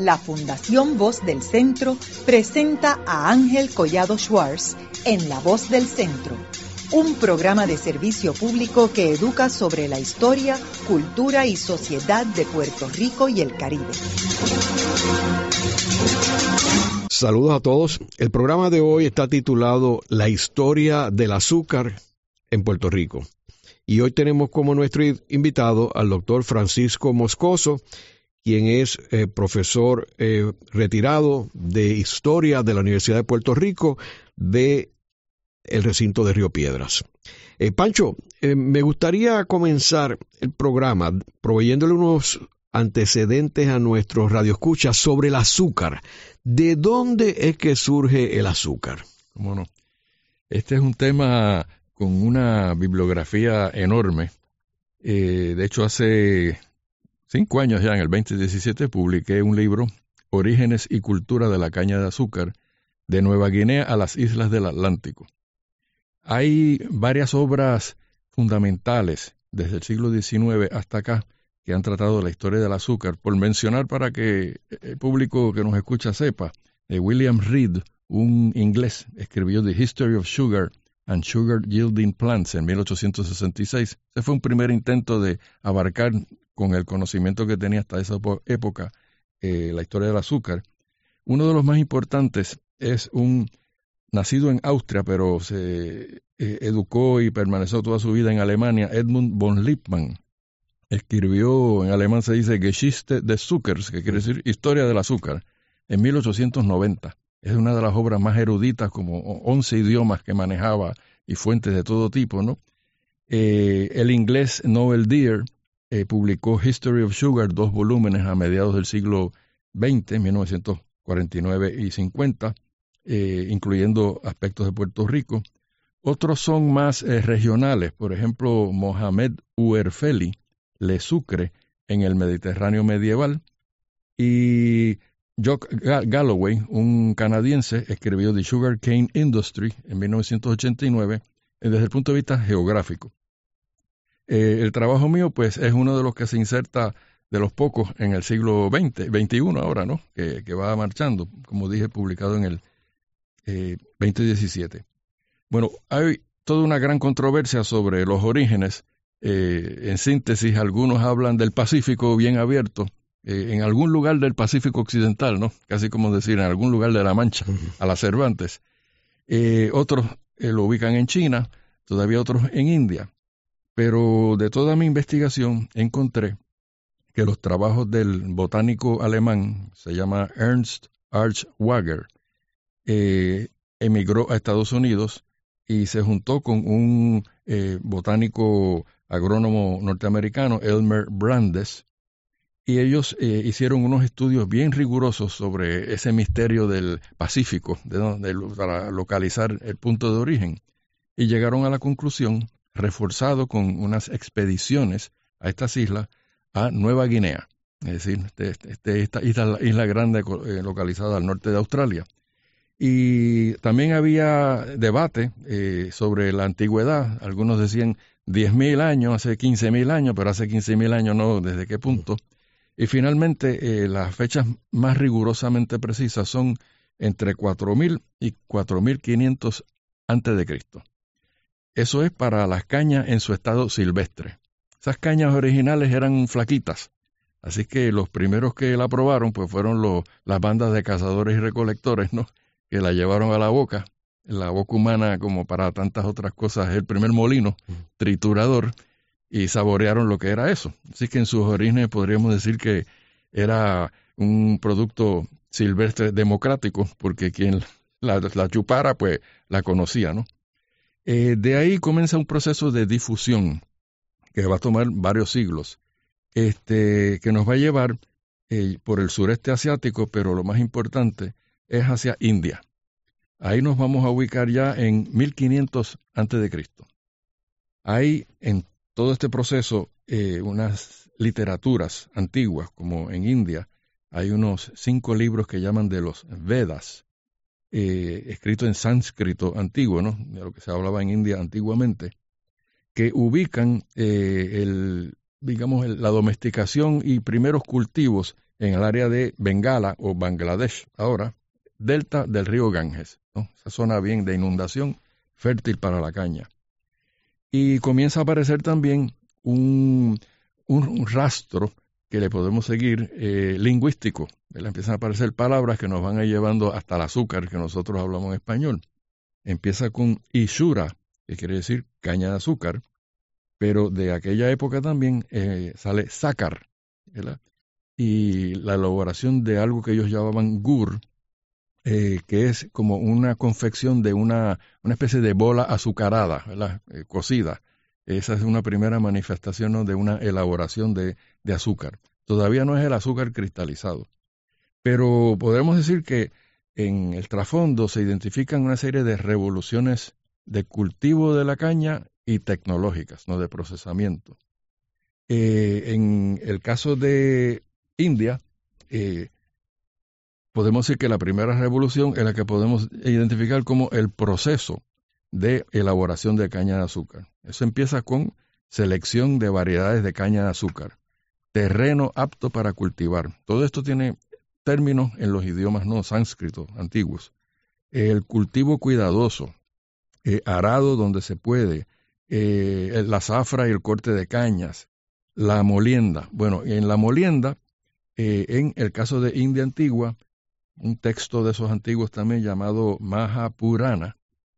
la Fundación Voz del Centro presenta a Ángel Collado Schwartz en La Voz del Centro, un programa de servicio público que educa sobre la historia, cultura y sociedad de Puerto Rico y el Caribe. Saludos a todos. El programa de hoy está titulado La historia del azúcar en Puerto Rico. Y hoy tenemos como nuestro invitado al doctor Francisco Moscoso, quien es profesor retirado de Historia de la Universidad de Puerto Rico de el recinto de Río Piedras. Pancho, me gustaría comenzar el programa proveyéndole unos antecedentes a nuestros radioescuchas sobre el azúcar. ¿De dónde es que surge el azúcar? ¿Cómo no? Este es un tema con una bibliografía enorme. De hecho, hace 5 años ya, en el 2017, publiqué un libro, Orígenes y Cultura de la Caña de Azúcar, de Nueva Guinea a las Islas del Atlántico. Hay varias obras fundamentales desde el siglo XIX hasta acá que han tratado la historia del azúcar. Por mencionar, para que el público que nos escucha sepa, William Reed, un inglés, escribió The History of Sugar and Sugar Yielding Plants en 1866. Ese fue un primer intento de abarcar con el conocimiento que tenía hasta esa época la historia del azúcar. Uno de los más importantes es un nacido en Austria, pero se educó y permaneció toda su vida en Alemania, Edmund von Lippmann. Escribió, en alemán se dice Geschichte des Zuckers, que quiere decir Historia del Azúcar, en 1890. Es una de las obras más eruditas, como 11 idiomas que manejaba y fuentes de todo tipo, ¿no? El inglés Noel Dear publicó History of Sugar, 2 volúmenes a mediados del siglo XX, 1949 y 50, incluyendo aspectos de Puerto Rico. Otros son más regionales, por ejemplo, Mohamed Uerfeli, Le Sucre, en el Mediterráneo medieval, y Jock Galloway, un canadiense, escribió The Sugar Cane Industry en 1989, desde el punto de vista geográfico. El trabajo mío, pues, es uno de los que se inserta de los pocos en el siglo XX, XXI ahora, ¿no? Que va marchando, como dije, publicado en el 2017. Bueno, hay toda una gran controversia sobre los orígenes. En síntesis, algunos hablan del Pacífico bien abierto, en algún lugar del Pacífico occidental, ¿no? Casi como decir, en algún lugar de la Mancha, a las Cervantes. Otros lo ubican en China, todavía otros en India. Pero de toda mi investigación encontré que los trabajos del botánico alemán, se llama Ernst Archwager, emigró a Estados Unidos y se juntó con un botánico agrónomo norteamericano, Elmer Brandes, y ellos hicieron unos estudios bien rigurosos sobre ese misterio del Pacífico, para localizar el punto de origen, y llegaron a la conclusión, reforzado con unas expediciones a estas islas, a Nueva Guinea, es decir, esta isla grande localizada al norte de Australia. Y también había debate sobre la antigüedad. Algunos decían 10.000 años, hace 15.000 años, pero hace 15.000 años no, ¿desde qué punto? Y finalmente las fechas más rigurosamente precisas son entre 4.000 y 4.500 antes de Cristo. Eso es para las cañas en su estado silvestre. Esas cañas originales eran flaquitas, así que los primeros que la probaron pues fueron las bandas de cazadores y recolectores, ¿no? Que la llevaron a la boca humana, como para tantas otras cosas, es el primer molino triturador, y saborearon lo que era eso. Así que en sus orígenes podríamos decir que era un producto silvestre democrático, porque quien la chupara, pues la conocía, ¿no? De ahí comienza un proceso de difusión que va a tomar varios siglos, que nos va a llevar por el sureste asiático, pero lo más importante es hacia India. Ahí nos vamos a ubicar ya en 1500 a.C. Hay en todo este proceso unas literaturas antiguas, como en India, hay unos 5 libros que llaman de los Vedas, escritos en sánscrito antiguo, ¿no? De lo que se hablaba en India antiguamente, que ubican la domesticación y primeros cultivos en el área de Bengala o Bangladesh, ahora, delta del río Ganges, ¿no? Esa zona bien de inundación, fértil para la caña. Y comienza a aparecer también un rastro que le podemos seguir lingüístico. Empiezan a aparecer palabras que nos van a ir llevando hasta el azúcar que nosotros hablamos en español. Empieza con Ishura, que quiere decir caña de azúcar, pero de aquella época también sale sácar, ¿verdad? Y la elaboración de algo que ellos llamaban gur, que es como una confección de una especie de bola azucarada, ¿verdad? Cocida. Esa es una primera manifestación, ¿no?, de una elaboración de azúcar. Todavía no es el azúcar cristalizado, pero podemos decir que en el trasfondo se identifican una serie de revoluciones de cultivo de la caña y tecnológicas, ¿no?, de procesamiento. En el caso de India, podemos decir que la primera revolución es la que podemos identificar como el proceso de elaboración de caña de azúcar. Eso empieza con selección de variedades de caña de azúcar, terreno apto para cultivar. Todo esto tiene términos en los idiomas no sánscritos antiguos. El cultivo cuidadoso, arado donde se puede, la zafra y el corte de cañas, la molienda. Bueno, en la molienda, en el caso de India antigua, un texto de esos antiguos también llamado Mahapurana,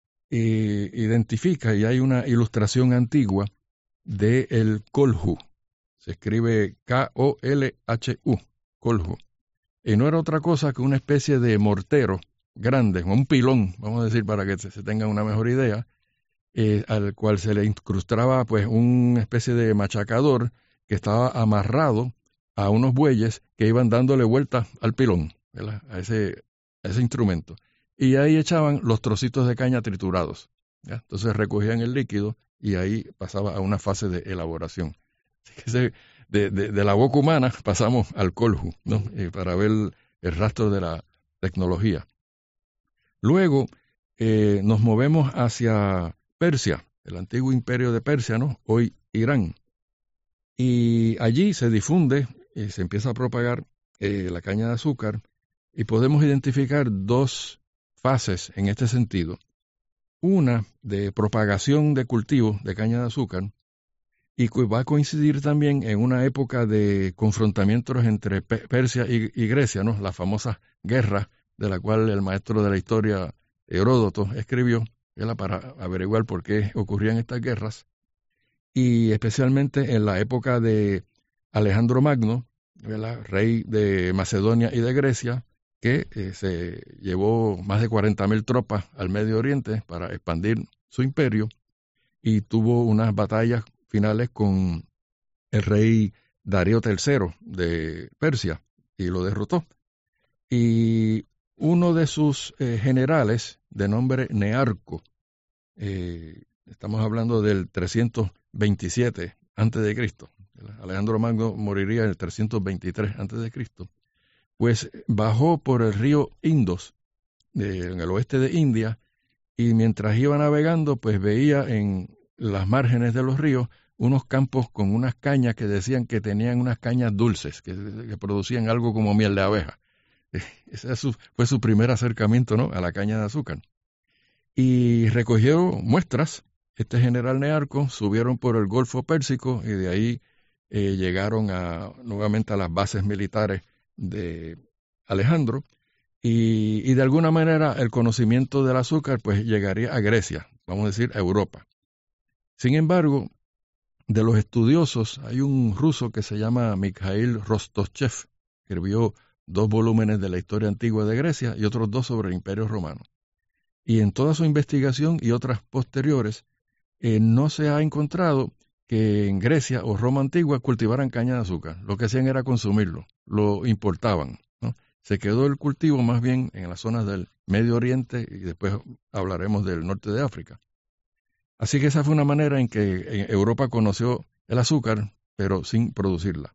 identifica, y hay una ilustración antigua del kolhu. Se escribe Kolhu, kolhu. Y no era otra cosa que una especie de mortero grande, un pilón, vamos a decir, para que se tenga una mejor idea, al cual se le incrustaba pues una especie de machacador que estaba amarrado a unos bueyes que iban dándole vuelta al pilón, ¿verdad?, a ese instrumento. Y ahí echaban los trocitos de caña triturados, ¿ya? Entonces recogían el líquido y ahí pasaba a una fase de elaboración. Así que de la boca humana pasamos al kolhu, ¿no?, para ver el rastro de la tecnología. Luego nos movemos hacia Persia, el antiguo imperio de Persia, ¿no?, hoy Irán. Y allí se difunde y se empieza a propagar la caña de azúcar, y podemos identificar dos fases en este sentido. Una de propagación de cultivo de caña de azúcar, y va a coincidir también en una época de confrontamientos entre Persia y Grecia, ¿no?, la famosa guerra de la cual el maestro de la historia Heródoto escribió, ¿verdad?, para averiguar por qué ocurrían estas guerras, y especialmente en la época de Alejandro Magno, ¿verdad?, rey de Macedonia y de Grecia, que se llevó más de 40,000 tropas al Medio Oriente para expandir su imperio, y tuvo unas batallas finales con el rey Darío III de Persia, y lo derrotó. Y uno de sus generales, de nombre Nearco, estamos hablando del 327 a.C., Alejandro Magno moriría en el 323 a.C., pues bajó por el río Indus, en el oeste de India, y mientras iba navegando, pues veía en las márgenes de los ríos unos campos con unas cañas que decían que tenían unas cañas dulces, que producían algo como miel de abeja. Ese fue su primer acercamiento, ¿no?, a la caña de azúcar. Y recogió muestras. Este general Nearco subieron por el Golfo Pérsico y de ahí llegaron nuevamente a las bases militares de Alejandro, y de alguna manera el conocimiento del azúcar pues llegaría a Grecia, vamos a decir a Europa. Sin embargo, de los estudiosos hay un ruso que se llama Mikhail Rostoshev, que escribió 2 volúmenes de la historia antigua de Grecia y otros 2 sobre el Imperio Romano. Y en toda su investigación y otras posteriores, no se ha encontrado que en Grecia o Roma antigua cultivaran caña de azúcar. Lo que hacían era consumirlo, lo importaban, ¿no? Se quedó el cultivo más bien en las zonas del Medio Oriente, y después hablaremos del norte de África. Así que esa fue una manera en que Europa conoció el azúcar, pero sin producirla.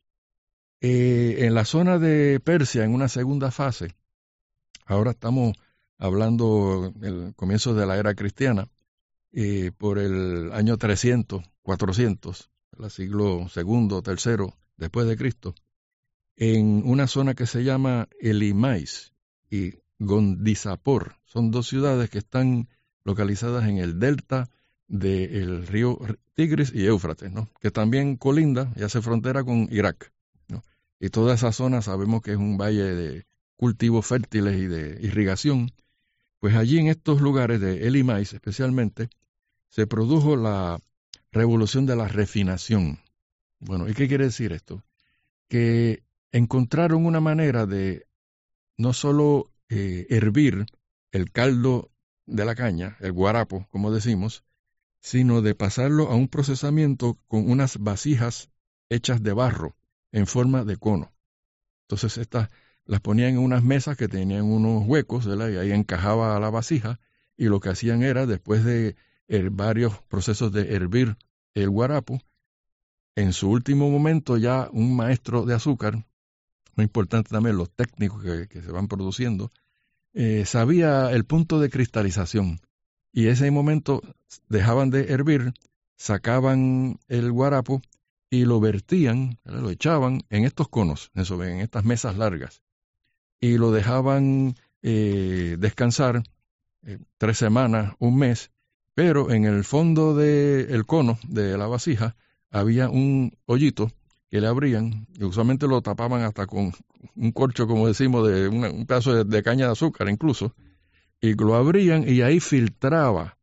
En la zona de Persia, en una segunda fase, ahora estamos hablando del comienzo de la era cristiana, por el año 300, 400, el siglo II, III, después de Cristo, en una zona que se llama Elimais y Gondizapor. Son dos ciudades que están localizadas en el delta del río Tigris y Éufrates, ¿no? Que también colinda y hace frontera con Irak, ¿no? Y toda esa zona sabemos que es un valle de cultivos fértiles y de irrigación. Pues allí en estos lugares de Elimais especialmente se produjo la revolución de la refinación. Bueno, ¿y qué quiere decir esto? Que encontraron una manera de no solo hervir el caldo de la caña, el guarapo, como decimos, sino de pasarlo a un procesamiento con unas vasijas hechas de barro en forma de cono. Entonces estas las ponían en unas mesas que tenían unos huecos, ¿verdad? Y ahí encajaba la vasija, y lo que hacían era, después de varios procesos de hervir el guarapo, en su último momento ya un maestro de azúcar, muy importante también los técnicos que se van produciendo, sabía el punto de cristalización, y ese momento dejaban de hervir, sacaban el guarapo y lo vertían, ¿verdad? Lo echaban en estos conos, en estas mesas largas, y lo dejaban descansar 3 semanas, un mes, pero en el fondo del cono de la vasija había un hoyito que le abrían, y usualmente lo tapaban hasta con un corcho, como decimos, de un pedazo de caña de azúcar incluso, y lo abrían y ahí filtraba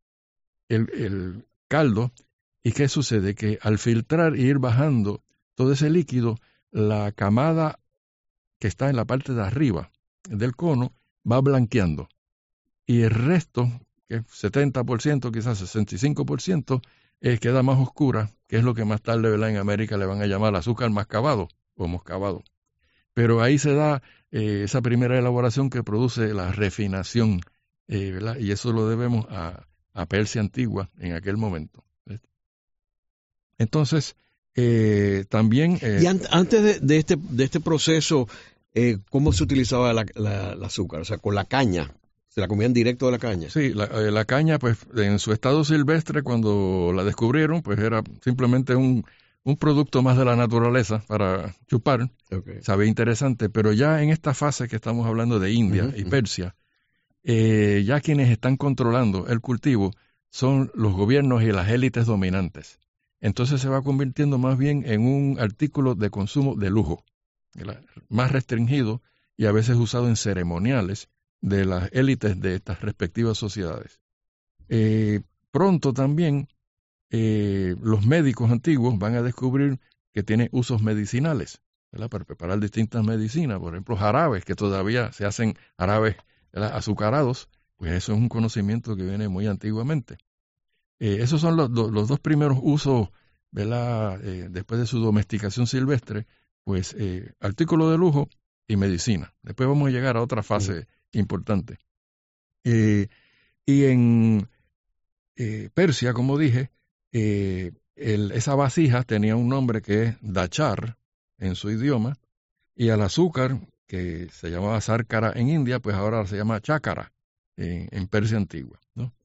el caldo. ¿Y qué sucede? Que al filtrar e ir bajando todo ese líquido, la camada que está en la parte de arriba del cono va blanqueando, y el resto, que es 70%, quizás 65%, queda más oscura, que es lo que más tarde, ¿verdad?, en América le van a llamar azúcar mascabado o moscabado. Pero ahí se da esa primera elaboración que produce la refinación, ¿verdad? Y eso lo debemos a Persia antigua en aquel momento. Entonces, también... y antes de este proceso, ¿cómo se utilizaba el azúcar? O sea, con la caña. ¿Se la comían directo de la caña? Sí, la caña, pues, en su estado silvestre, cuando la descubrieron, pues era simplemente un producto más de la naturaleza para chupar. Okay. Sabía interesante, pero ya en esta fase que estamos hablando de India y Persia, ya quienes están controlando el cultivo son los gobiernos y las élites dominantes. Entonces se va convirtiendo más bien en un artículo de consumo de lujo, más restringido y a veces usado en ceremoniales de las élites de estas respectivas sociedades. Pronto también los médicos antiguos van a descubrir que tiene usos medicinales, ¿verdad?, para preparar distintas medicinas. Por ejemplo, jarabes, que todavía se hacen jarabes, ¿verdad?, azucarados, pues eso es un conocimiento que viene muy antiguamente. Esos son los dos primeros usos, ¿verdad?, después de su domesticación silvestre, pues artículo de lujo y medicina. Después vamos a llegar a otra fase importante. Y en Persia, como dije, esa vasija tenía un nombre que es dachar en su idioma, y al azúcar, que se llamaba sárcara en India, pues ahora se llama chácara en Persia antigua, ¿no?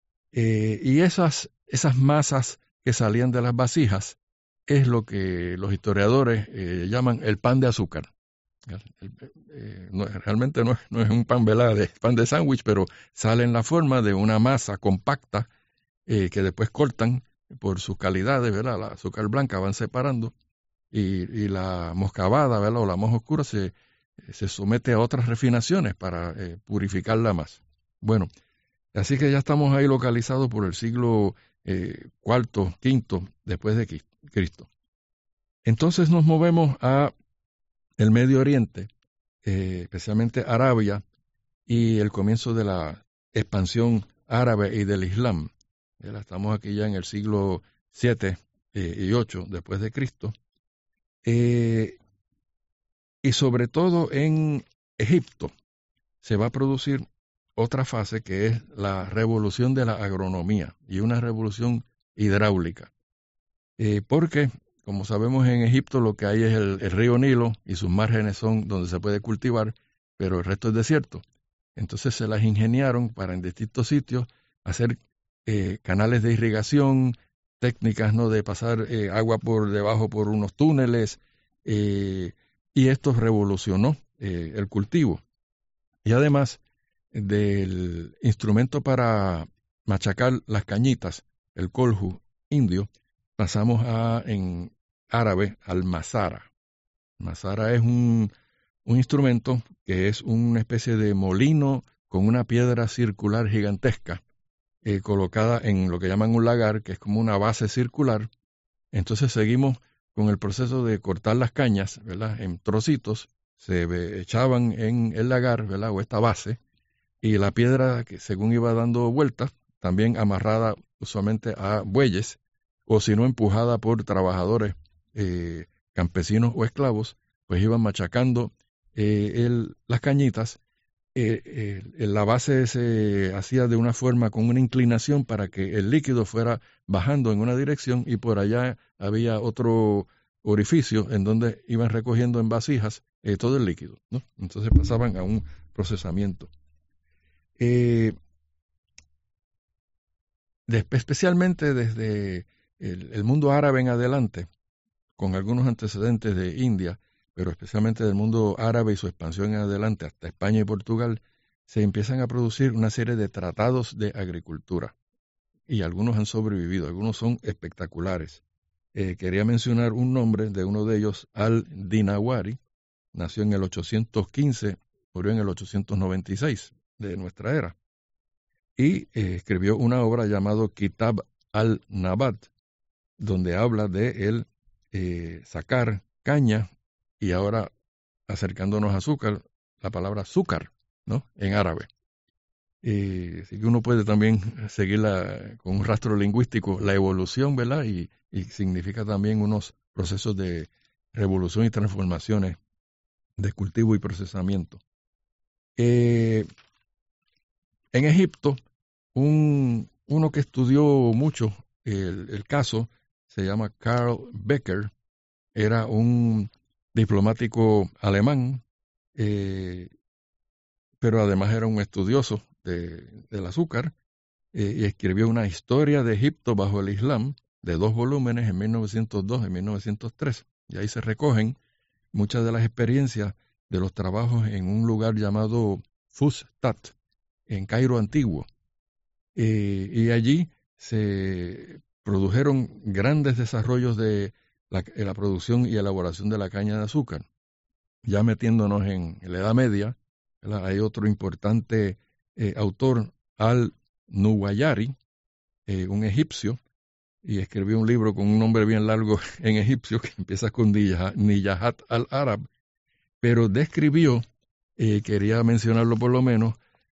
Y esas masas que salían de las vasijas es lo que los historiadores llaman el pan de azúcar. Realmente no es un pan, ¿verdad?, de pan de sándwich, pero sale en la forma de una masa compacta que después cortan por sus calidades, ¿verdad? La azúcar blanca van separando, y la moscabada, ¿verdad?, o la más oscura se somete a otras refinaciones para purificarla más. Bueno, así que ya estamos ahí localizados por el siglo IV, V después de Cristo. Entonces nos movemos a el Medio Oriente, especialmente Arabia, y el comienzo de la expansión árabe y del Islam. Estamos aquí ya en el siglo VII y VIII después de Cristo. Y sobre todo en Egipto se va a producir otra fase, que es la revolución de la agronomía, y una revolución hidráulica. Porque, como sabemos, en Egipto lo que hay es el río Nilo, y sus márgenes son donde se puede cultivar, pero el resto es desierto. Entonces se las ingeniaron para en distintos sitios hacer canales de irrigación, técnicas, ¿no?, de pasar agua por debajo por unos túneles, y y esto revolucionó el cultivo. Y además del instrumento para machacar las cañitas, el colju indio, pasamos en árabe al masara. Masara es un instrumento que es una especie de molino con una piedra circular gigantesca colocada en lo que llaman un lagar, que es como una base circular. Entonces seguimos con el proceso de cortar las cañas, ¿verdad?, en trocitos, se echaban en el lagar, ¿verdad?, o esta base, y la piedra, que según iba dando vueltas, también amarrada usualmente a bueyes, o si no empujada por trabajadores campesinos o esclavos, pues iban machacando las cañitas. La base se hacía de una forma con una inclinación para que el líquido fuera bajando en una dirección, y por allá había otro orificio en donde iban recogiendo en vasijas todo el líquido, ¿no? Entonces pasaban a un procesamiento. Especialmente desde el mundo árabe en adelante, con algunos antecedentes de India, pero especialmente del mundo árabe y su expansión en adelante hasta España y Portugal, se empiezan a producir una serie de tratados de agricultura. Y algunos han sobrevivido, algunos son espectaculares. Quería mencionar un nombre de uno de ellos, Al-Dinawari. Nació en el 815, murió en el 896 de nuestra era. Y escribió una obra llamada Kitab al-Nabat, donde habla de él sacar caña, y ahora acercándonos a azúcar, la palabra azúcar, ¿no?, en árabe. Así que uno puede también seguirla con un rastro lingüístico, la evolución, ¿verdad? Y significa también unos procesos de revolución y transformaciones de cultivo y procesamiento. En Egipto, uno que estudió mucho el caso se llama Karl Becker, era un diplomático alemán, pero además era un estudioso del azúcar, y escribió una historia de Egipto bajo el Islam de 2 volúmenes en 1902 y 1903, y ahí se recogen muchas de las experiencias de los trabajos en un lugar llamado Fustat, en Cairo antiguo, y allí se produjeron grandes desarrollos de la producción y elaboración de la caña de azúcar. Ya metiéndonos en la Edad Media, ¿verdad?, hay otro importante autor, Al-Nuwayari, un egipcio, y escribió un libro con un nombre bien largo en egipcio que empieza con Niyahat al-Arab, pero describió, quería mencionarlo por lo menos,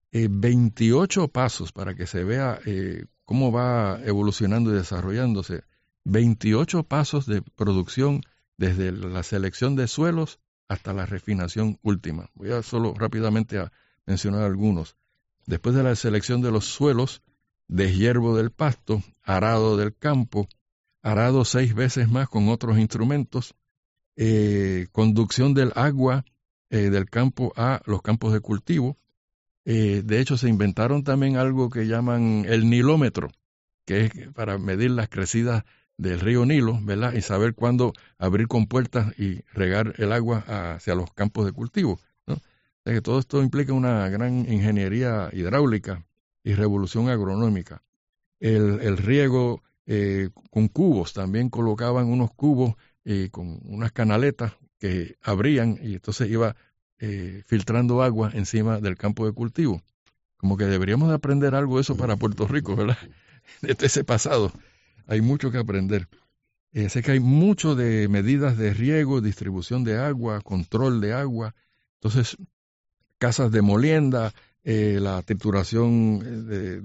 28 pasos para que se vea cómo va evolucionando y desarrollándose. 28 pasos de producción desde la selección de suelos hasta la refinación última. Voy a solo rápidamente a mencionar algunos. Después de la selección de los suelos, deshiervo del pasto, arado del campo, arado 6 veces más con otros instrumentos, conducción del agua del campo a los campos de cultivo. De hecho, se inventaron también algo que llaman el nilómetro, que es para medir las crecidas del río Nilo, ¿verdad?, y saber cuándo abrir compuertas y regar el agua hacia los campos de cultivo, ¿no? O sea que todo esto implica una gran ingeniería hidráulica y revolución agronómica. El riego con cubos, también colocaban unos cubos con unas canaletas que abrían, y entonces iba filtrando agua encima del campo de cultivo. Como que deberíamos de aprender algo de eso para Puerto Rico, ¿verdad? De ese pasado. Hay mucho que aprender. Sé que hay mucho de medidas de riego, distribución de agua, control de agua. Entonces, casas de molienda, la trituración,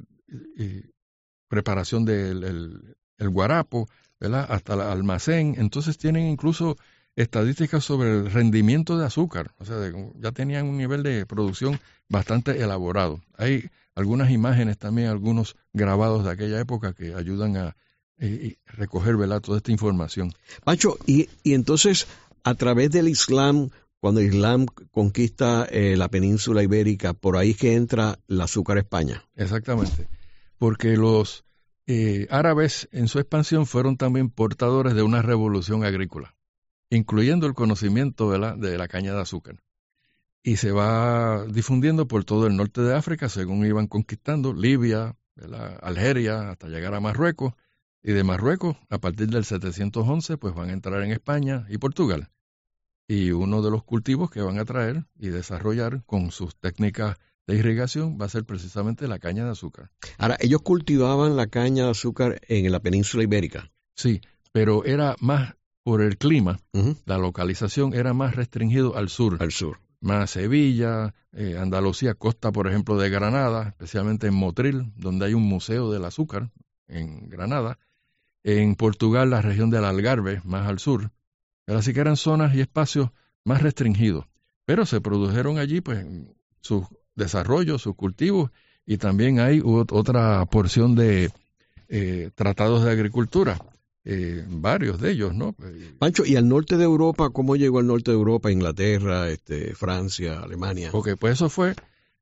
preparación del guarapo, ¿verdad?, hasta el almacén. Entonces tienen incluso estadísticas sobre el rendimiento de azúcar. O sea, ya tenían un nivel de producción bastante elaborado. Hay algunas imágenes también, algunos grabados de aquella época que ayudan a recoger, ¿verdad?, toda esta información. Pacho, y entonces, a través del Islam, cuando el Islam conquista la península ibérica, por ahí es que entra el azúcar a España. Exactamente, porque los árabes en su expansión fueron también portadores de una revolución agrícola. incluyendo el conocimiento de la caña de azúcar. Y se va difundiendo por todo el norte de África según iban conquistando Libia, Algeria, hasta llegar a Marruecos. Y de Marruecos, a partir del 711, pues van a entrar en España y Portugal. Y uno de los cultivos que van a traer y desarrollar con sus técnicas de irrigación va a ser precisamente la caña de azúcar. Ahora, ellos cultivaban la caña de azúcar en la península ibérica. Sí, pero era más por el clima, la localización era más restringido al sur. Al sur. Más Sevilla, Andalucía, costa, por ejemplo, de Granada, especialmente en Motril, donde hay un museo del azúcar en Granada. En Portugal, la región del Algarve, más al sur. Pero así que eran zonas y espacios más restringidos. Pero se produjeron allí pues sus desarrollos, sus cultivos, y también hay otra porción de tratados de agricultura, varios de ellos, ¿no? Pancho, ¿y al norte de Europa? ¿Cómo llegó al norte de Europa? Inglaterra, Francia, Alemania. Porque pues eso fue,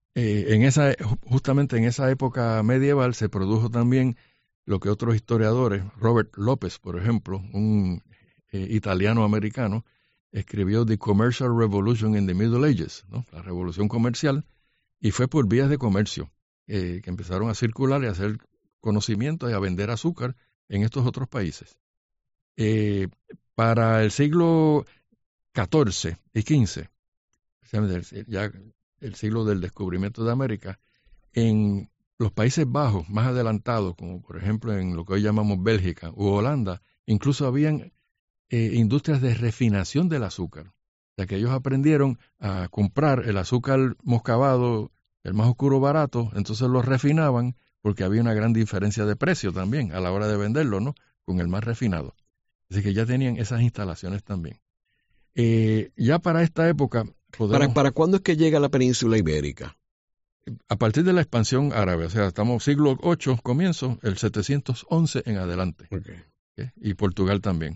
justamente en esa época medieval se produjo también lo que otros historiadores, Robert López, por ejemplo, un italiano-americano, escribió The Commercial Revolution in the Middle Ages, ¿no? La revolución comercial, y fue por vías de comercio que empezaron a circular y a hacer conocimientos y a vender azúcar en estos otros países. Para el siglo XIV y XV, ya el siglo del descubrimiento de América, en los Países Bajos más adelantados, como por ejemplo en lo que hoy llamamos Bélgica u Holanda, incluso habían industrias de refinación del azúcar. O sea que ellos aprendieron a comprar el azúcar moscabado, el más oscuro barato, entonces lo refinaban porque había una gran diferencia de precio también a la hora de venderlo, ¿no? Con el más refinado. Así que ya tenían esas instalaciones también. Ya para esta época... ¿Para cuándo es que llega la península ibérica? A partir de la expansión árabe, o sea, estamos siglo VIII, comienzo, el 711 en adelante. Okay. Y Portugal también.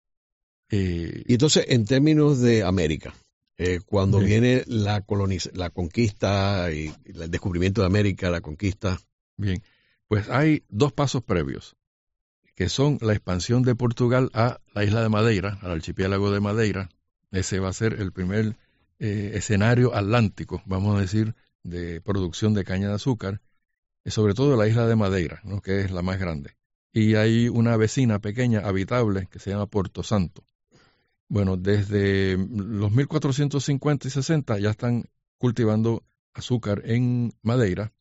Y entonces, en términos de América, cuando viene la conquista y el descubrimiento de América, la conquista... Bien, pues hay dos pasos previos, que son la expansión de Portugal a la isla de Madeira, al archipiélago de Madeira. Ese va a ser el primer escenario atlántico, vamos a decir, de producción de caña de azúcar, sobre todo la isla de Madeira, ¿no? Que es la más grande. Y hay una vecina pequeña, habitable, que se llama Porto Santo. Bueno, desde los 1450 y 60 ya están cultivando azúcar en Madeira.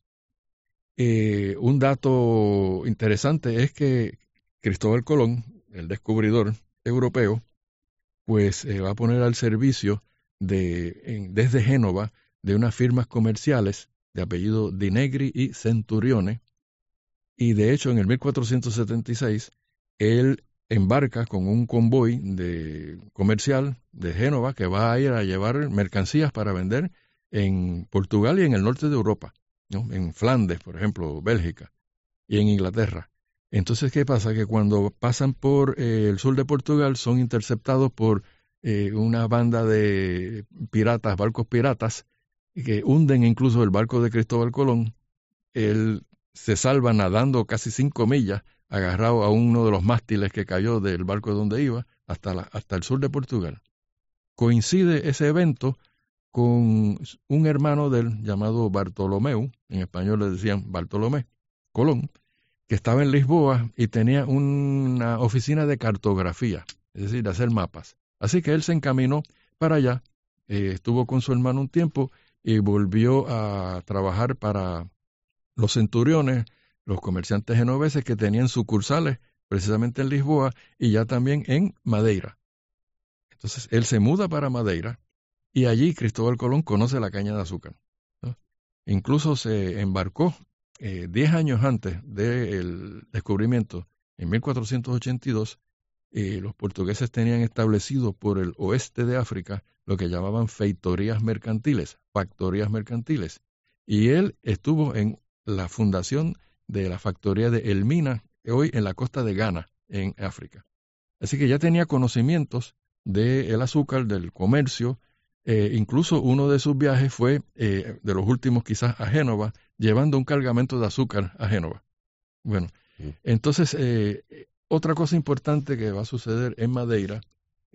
Un dato interesante es que Cristóbal Colón, el descubridor europeo, pues va a poner al servicio desde Génova de unas firmas comerciales de apellido Di Negri y Centurione, y de hecho en el 1476 él embarca con un convoy comercial de Génova que va a ir a llevar mercancías para vender en Portugal y en el norte de Europa, ¿no? En Flandes, por ejemplo, Bélgica, y en Inglaterra. Entonces, ¿qué pasa? Que cuando pasan por el sur de Portugal son interceptados por una banda de piratas, barcos piratas, que hunden incluso el barco de Cristóbal Colón. Él se salva nadando casi 5 millas, agarrado a uno de los mástiles que cayó del barco donde iba, hasta el sur de Portugal. Coincide ese evento con un hermano de él llamado Bartolomeu, en español le decían Bartolomé Colón, que estaba en Lisboa y tenía una oficina de cartografía, es decir, de hacer mapas. Así que él se encaminó para allá, estuvo con su hermano un tiempo y volvió a trabajar para los centuriones, los comerciantes genoveses que tenían sucursales precisamente en Lisboa y ya también en Madeira. Entonces él se muda para Madeira y allí Cristóbal Colón conoce la caña de azúcar, ¿no? Incluso se embarcó 10 años antes del descubrimiento, en 1482, los portugueses tenían establecido por el oeste de África lo que llamaban feitorías mercantiles, factorías mercantiles. Y él estuvo en la fundación de la factoría de Elmina, hoy en la costa de Ghana, en África. Así que ya tenía conocimientos del azúcar, del comercio. Incluso uno de sus viajes fue, de los últimos quizás, a Génova, llevando un cargamento de azúcar a Génova. Bueno, entonces, otra cosa importante que va a suceder en Madeira es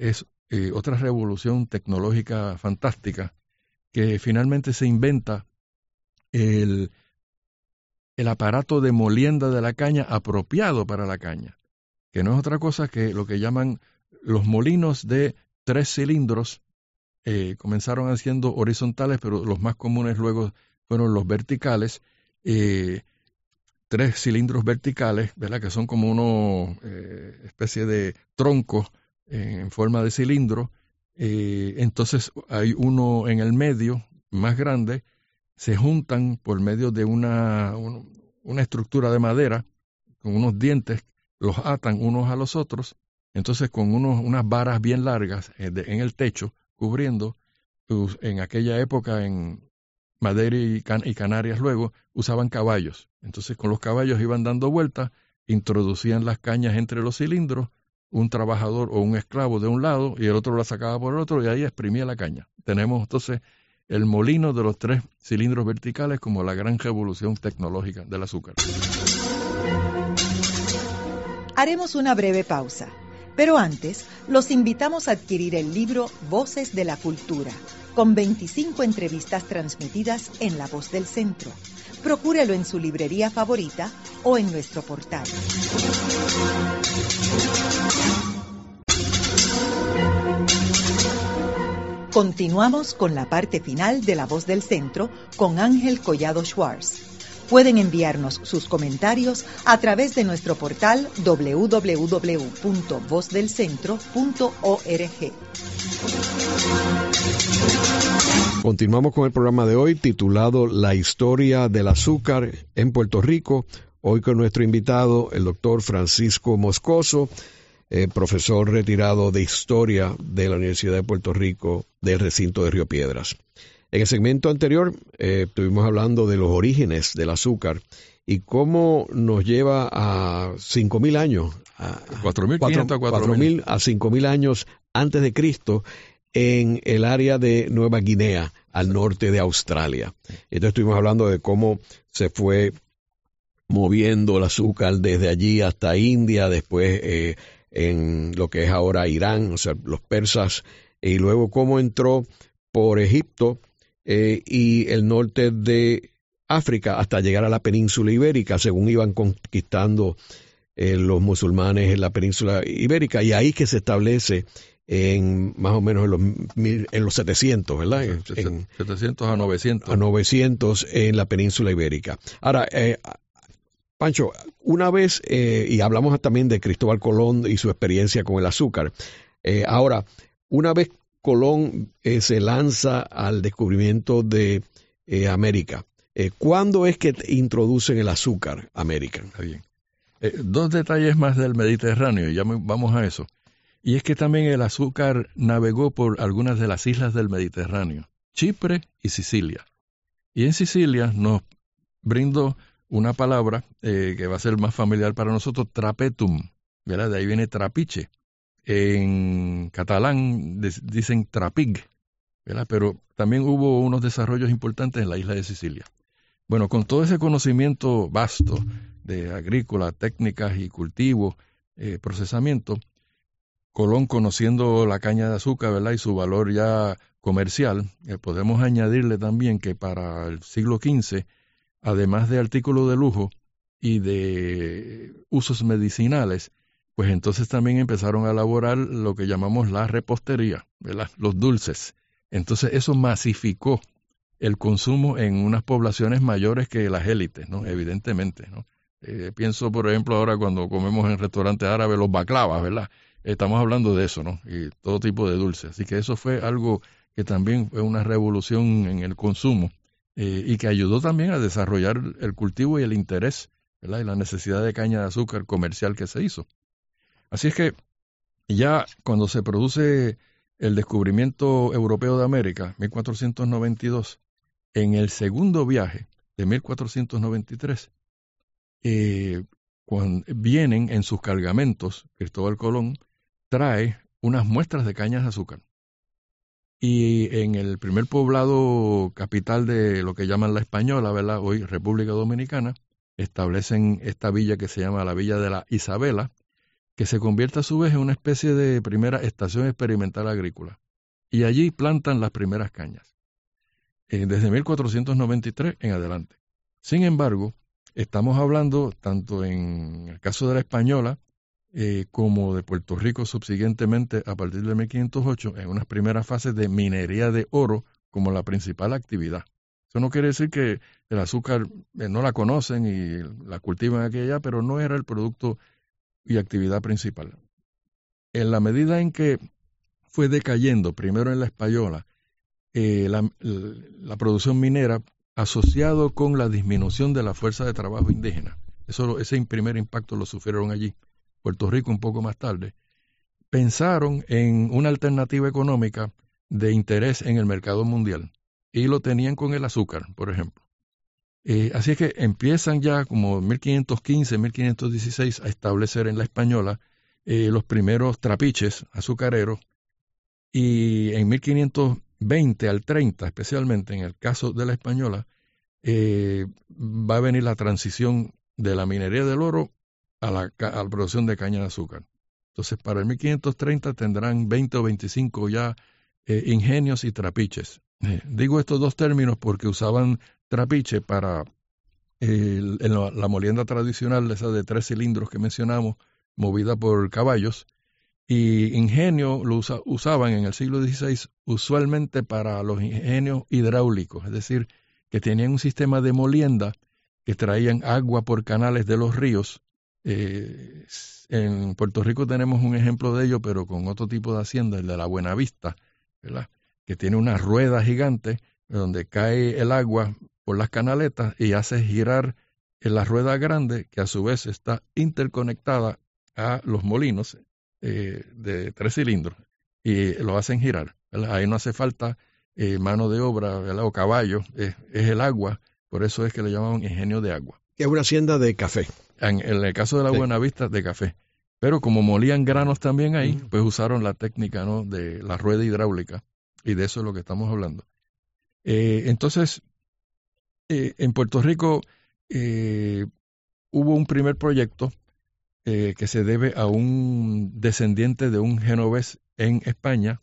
otra revolución tecnológica fantástica, que finalmente se inventa el aparato de molienda de la caña apropiado para la caña, que no es otra cosa que lo que llaman los molinos de 3 cilindros. Comenzaron haciendo horizontales, pero los más comunes luego fueron los verticales. 3 cilindros verticales, ¿verdad? Que son como una especie de troncos en forma de cilindro. Entonces hay uno en el medio, más grande, se juntan por medio de una estructura de madera, con unos dientes, los atan unos a los otros, entonces con unas varas bien largas en el techo, cubriendo. En aquella época en Madeira y Canarias luego usaban caballos, entonces con los caballos iban dando vueltas, introducían las cañas entre los cilindros, un trabajador o un esclavo de un lado y el otro la sacaba por el otro y ahí exprimía la caña. Tenemos entonces el molino de los 3 cilindros verticales como la gran revolución tecnológica del azúcar. Haremos una breve pausa, pero antes los invitamos a adquirir el libro Voces de la Cultura, con 25 entrevistas transmitidas en La Voz del Centro. Procúrelo en su librería favorita o en nuestro portal. Continuamos con la parte final de La Voz del Centro con Ángel Collado Schwartz. Pueden enviarnos sus comentarios a través de nuestro portal www.vozdelcentro.org. Continuamos con el programa de hoy titulado La historia del azúcar en Puerto Rico. Hoy con nuestro invitado, el doctor Francisco Moscoso, profesor retirado de Historia de la Universidad de Puerto Rico del recinto de Río Piedras. En el segmento anterior estuvimos hablando de los orígenes del azúcar y cómo nos lleva a 5.000 años, a 4.000 a 5.000 años antes de Cristo en el área de Nueva Guinea, al norte de Australia. Entonces estuvimos hablando de cómo se fue moviendo el azúcar desde allí hasta India, después en lo que es ahora Irán, o sea, los persas, y luego cómo entró por Egipto y el norte de África hasta llegar a la península ibérica, según iban conquistando los musulmanes en la península ibérica, y ahí que se establece en más o menos en los 700, ¿verdad? 700 a 900. A 900 en la península ibérica. Ahora, Pancho, una vez, y hablamos también de Cristóbal Colón y su experiencia con el azúcar, ahora, una vez Colón se lanza al descubrimiento de América, ¿cuándo es que introducen el azúcar a América? Está bien. 2 detalles más del Mediterráneo, ya vamos a eso. Y es que también el azúcar navegó por algunas de las islas del Mediterráneo, Chipre y Sicilia. Y en Sicilia nos brindó una palabra que va a ser más familiar para nosotros, trapetum, ¿verdad? De ahí viene trapiche. En catalán dicen trapig, ¿verdad? Pero también hubo unos desarrollos importantes en la isla de Sicilia. Bueno, con todo ese conocimiento vasto de agrícola, técnicas y cultivo, procesamiento, Colón, conociendo la caña de azúcar, ¿verdad? Y su valor ya comercial, podemos añadirle también que para el siglo XV, además de artículos de lujo y de usos medicinales, pues entonces también empezaron a elaborar lo que llamamos la repostería, ¿verdad? Los dulces. Entonces eso masificó el consumo en unas poblaciones mayores que las élites, ¿no? Evidentemente, ¿no? Pienso, por ejemplo, ahora cuando comemos en restaurantes árabes los baklavas, ¿verdad? Estamos hablando de eso, ¿no? Y todo tipo de dulces. Así que eso fue algo que también fue una revolución en el consumo y que ayudó también a desarrollar el cultivo y el interés, ¿verdad? Y la necesidad de caña de azúcar comercial que se hizo. Así es que ya cuando se produce el descubrimiento europeo de América, 1492, en el segundo viaje de 1493, cuando vienen en sus cargamentos, Cristóbal Colón trae unas muestras de cañas de azúcar. Y en el primer poblado capital de lo que llaman la Española, ¿verdad? Hoy República Dominicana, establecen esta villa que se llama la Villa de la Isabela, que se convierte a su vez en una especie de primera estación experimental agrícola. Y allí plantan las primeras cañas, desde 1493 en adelante. Sin embargo, estamos hablando, tanto en el caso de la Española, como de Puerto Rico subsiguientemente a partir de 1508, en unas primeras fases de minería de oro como la principal actividad. Eso no quiere decir que el azúcar no la conocen y la cultivan aquí y allá, pero no era el producto y actividad principal. En la medida en que fue decayendo, primero en la Española, la producción minera, asociado con la disminución de la fuerza de trabajo indígena, ese primer impacto lo sufrieron allí. Puerto Rico un poco más tarde, pensaron en una alternativa económica de interés en el mercado mundial y lo tenían con el azúcar, por ejemplo. Así es que empiezan ya como en 1515, 1516 a establecer en la Española los primeros trapiches azucareros y en 1520 al 30, especialmente en el caso de la Española, va a venir la transición de la minería del oro a la producción de caña de azúcar. Entonces, para el 1530 tendrán 20 o 25 ya ingenios y trapiches. Digo estos dos términos porque usaban trapiche para la molienda tradicional, esa de 3 cilindros que mencionamos, movida por caballos, y ingenio lo usaban en el siglo XVI usualmente para los ingenios hidráulicos, es decir, que tenían un sistema de molienda que traían agua por canales de los ríos. En Puerto Rico tenemos un ejemplo de ello, pero con otro tipo de hacienda, el de la Buenavista, ¿verdad? Que tiene una rueda gigante donde cae el agua por las canaletas y hace girar en la rueda grande, que a su vez está interconectada a los molinos de 3 cilindros y lo hacen girar, ¿verdad? Ahí no hace falta mano de obra, ¿verdad? O caballo, es el agua, por eso es que le llaman ingenio de agua. Es una hacienda de café. En el caso de la Buenavista, de café. Pero como molían granos también ahí, pues usaron la técnica, ¿no?, de la rueda hidráulica, y de eso es lo que estamos hablando. Entonces, en Puerto Rico hubo un primer proyecto que se debe a un descendiente de un genovés en España.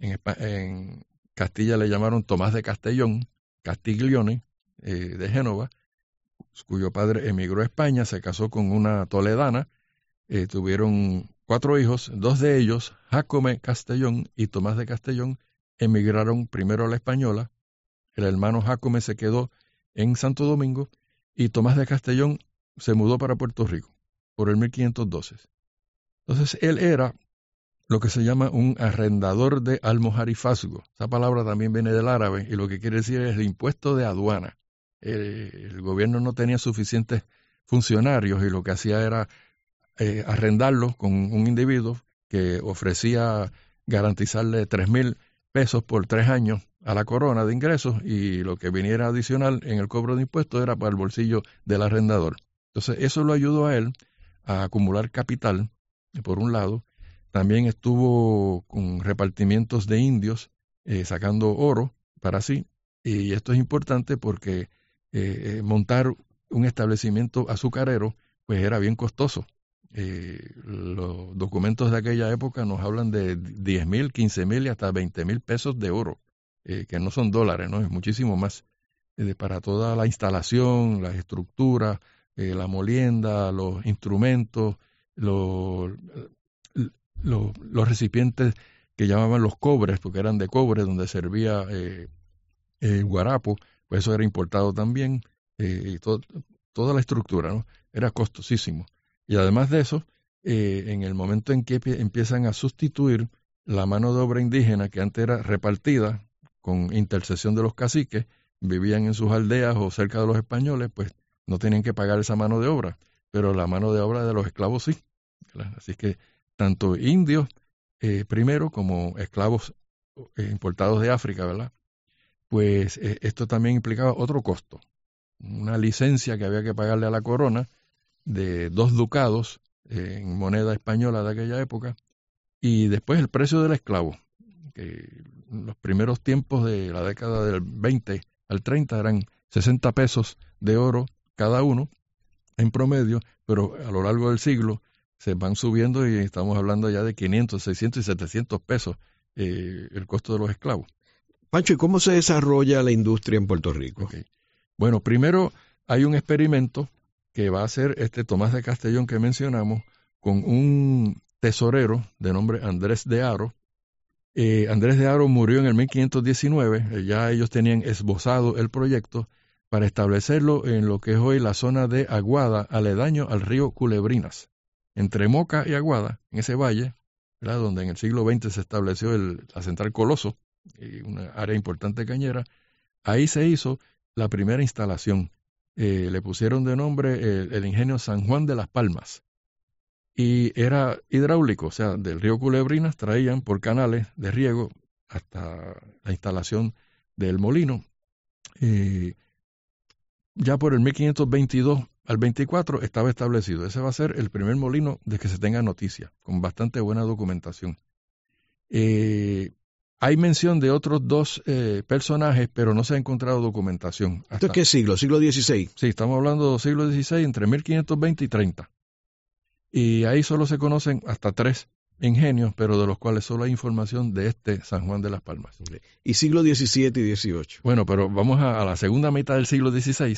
En Castilla le llamaron Tomás de Castellón, Castiglione, de Génova, cuyo padre emigró a España, se casó con una toledana, tuvieron 4 hijos, 2 de ellos, Jácome Castellón y Tomás de Castellón, emigraron primero a la Española. El hermano Jácome se quedó en Santo Domingo y Tomás de Castellón se mudó para Puerto Rico por el 1512. Entonces él era lo que se llama un arrendador de almojarifazgo. Esa palabra también viene del árabe y lo que quiere decir es el impuesto de aduana. El gobierno no tenía suficientes funcionarios y lo que hacía era arrendarlos con un individuo que ofrecía garantizarle 3,000 pesos por 3 años a la corona de ingresos, y lo que viniera adicional en el cobro de impuestos era para el bolsillo del arrendador. Entonces eso lo ayudó a él a acumular capital, por un lado. También estuvo con repartimientos de indios, sacando oro para sí, y esto es importante porque montar un establecimiento azucarero pues era bien costoso. Los documentos de aquella época nos hablan de 10,000, 15,000 y hasta 20,000 pesos de oro, que no son dólares, ¿no? Es muchísimo más, para toda la instalación, las estructuras, la molienda, los instrumentos, los recipientes que llamaban los cobres, porque eran de cobre, donde servía guarapo, pues eso era importado también, y toda la estructura, ¿no? Era costosísimo. Y además de eso, en el momento en que empiezan a sustituir la mano de obra indígena, que antes era repartida con intercesión de los caciques, vivían en sus aldeas o cerca de los españoles, pues no tenían que pagar esa mano de obra, pero la mano de obra de los esclavos sí. Así que tanto indios primero como esclavos importados de África, ¿verdad? Pues esto también implicaba otro costo, una licencia que había que pagarle a la corona de 2 ducados en moneda española de aquella época, y después el precio del esclavo, que en los primeros tiempos de la década del 20 al 30 eran 60 pesos de oro cada uno en promedio, pero a lo largo del siglo se van subiendo y estamos hablando ya de 500, 600 y 700 pesos el costo de los esclavos. Pancho, ¿y cómo se desarrolla la industria en Puerto Rico? Okay. Bueno, primero hay un experimento que va a hacer Tomás de Castellón que mencionamos con un tesorero de nombre Andrés de Haro. Andrés de Haro murió en el 1519, ya ellos tenían esbozado el proyecto para establecerlo en lo que es hoy la zona de Aguada, aledaño al río Culebrinas. Entre Moca y Aguada, en ese valle, ¿verdad?, donde en el siglo XX se estableció la central Coloso, una área importante cañera, ahí se hizo la primera instalación. Le pusieron de nombre el ingenio San Juan de las Palmas. Y era hidráulico, o sea, del río Culebrinas traían por canales de riego hasta la instalación del molino. Ya por el 1522 al 24 estaba establecido. Ese va a ser el primer molino de que se tenga noticia, con bastante buena documentación. Hay mención de otros dos personajes, pero no se ha encontrado documentación. ¿Esto es qué siglo? ¿Siglo XVI? Sí, estamos hablando del siglo XVI, entre 1520 y 30. Y ahí solo se conocen hasta 3 ingenios, pero de los cuales solo hay información de San Juan de las Palmas. ¿Y siglo XVII y XVIII? Bueno, pero vamos a la segunda mitad del siglo XVI,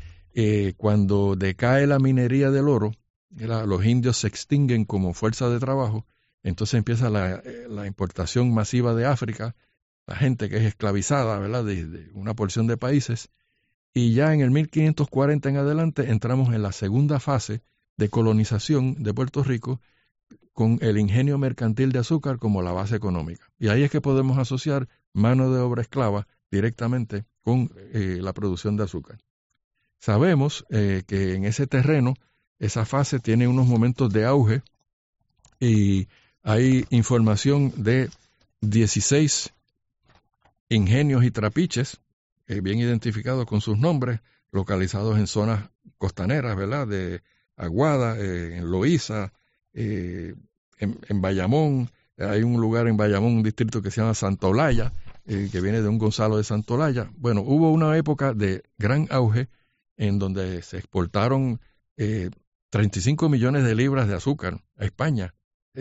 cuando decae la minería del oro, los indios se extinguen como fuerza de trabajo, entonces empieza la importación masiva de África, la gente que es esclavizada, ¿verdad?, de una porción de países, y ya en el 1540 en adelante entramos en la segunda fase de colonización de Puerto Rico con el ingenio mercantil de azúcar como la base económica. Y ahí es que podemos asociar mano de obra esclava directamente con la producción de azúcar. Sabemos que en ese terreno, esa fase tiene unos momentos de auge y hay información de 16 ingenios y trapiches bien identificados con sus nombres, localizados en zonas costaneras, ¿verdad?, de Aguada, en Loíza, en Bayamón. Hay un lugar en Bayamón, un distrito que se llama Santolaya, que viene de un Gonzalo de Santolaya. Bueno, hubo una época de gran auge en donde se exportaron 35 millones de libras de azúcar a España.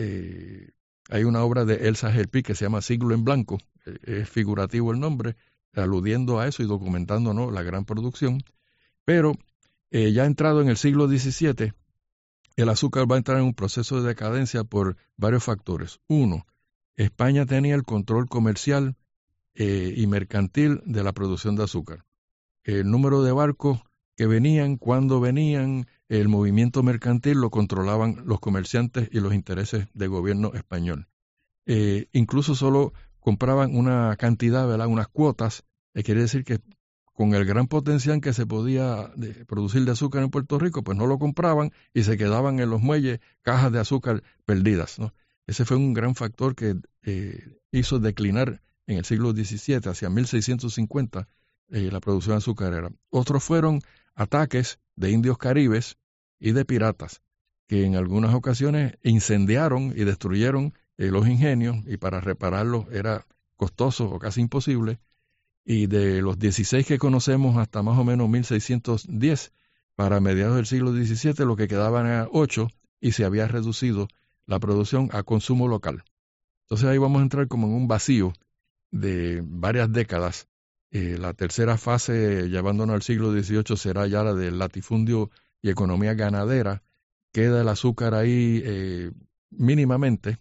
Hay una obra de Elsa Gelpi que se llama Siglo en Blanco, es figurativo el nombre, aludiendo a eso y documentando, ¿no?, la gran producción. Pero ya entrado en el siglo XVII, el azúcar va a entrar en un proceso de decadencia por varios factores. Uno, España tenía el control comercial y mercantil de la producción de azúcar. El número de barcos que venían, cuándo venían, el movimiento mercantil lo controlaban los comerciantes y los intereses del gobierno español. Incluso solo compraban una cantidad, ¿verdad?, unas cuotas, quiere decir que con el gran potencial que se podía producir de azúcar en Puerto Rico, pues no lo compraban y se quedaban en los muelles cajas de azúcar perdidas, ¿no? Ese fue un gran factor que hizo declinar en el siglo XVII, hacia 1650, la producción azucarera. Otros fueron ataques de indios caribes y de piratas, que en algunas ocasiones incendiaron y destruyeron los ingenios, y para repararlos era costoso o casi imposible. Y de los 16 que conocemos hasta más o menos 1610, para mediados del siglo XVII, lo que quedaban era 8 y se había reducido la producción a consumo local. Entonces ahí vamos a entrar como en un vacío de varias décadas. La tercera fase, llevándonos al siglo XVIII, será ya la del latifundio y economía ganadera. Queda el azúcar ahí mínimamente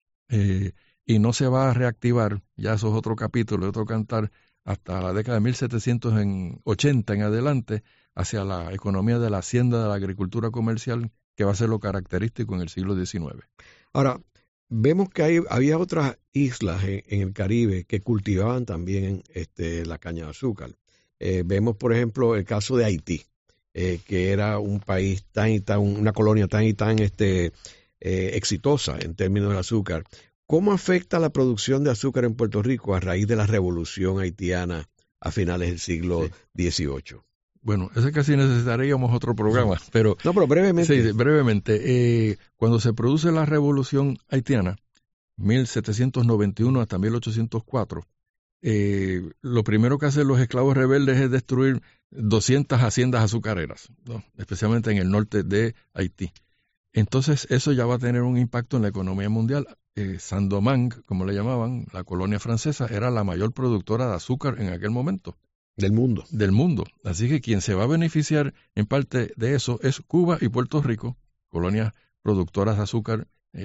y no se va a reactivar, ya eso es otro capítulo, otro cantar, hasta la década de 1780 en adelante, hacia la economía de la hacienda, de la agricultura comercial, que va a ser lo característico en el siglo XIX. Ahora, vemos que había otras islas en el Caribe que cultivaban también la caña de azúcar. Vemos, por ejemplo, el caso de Haití, que era un país una colonia tan y tan exitosa en términos del azúcar. ¿Cómo afecta la producción de azúcar en Puerto Rico a raíz de la revolución haitiana a finales del siglo XVIII? Bueno, ese casi necesitaríamos otro programa, pero... No, pero brevemente. Sí, brevemente. Cuando se produce la revolución haitiana, 1791 hasta 1804, lo primero que hacen los esclavos rebeldes es destruir 200 haciendas azucareras, ¿no?, especialmente en el norte de Haití. Entonces eso ya va a tener un impacto en la economía mundial. Saint-Domingue, como le llamaban, la colonia francesa, era la mayor productora de azúcar en aquel momento. Del mundo. Del mundo. Así que quien se va a beneficiar en parte de eso es Cuba y Puerto Rico, colonias productoras de azúcar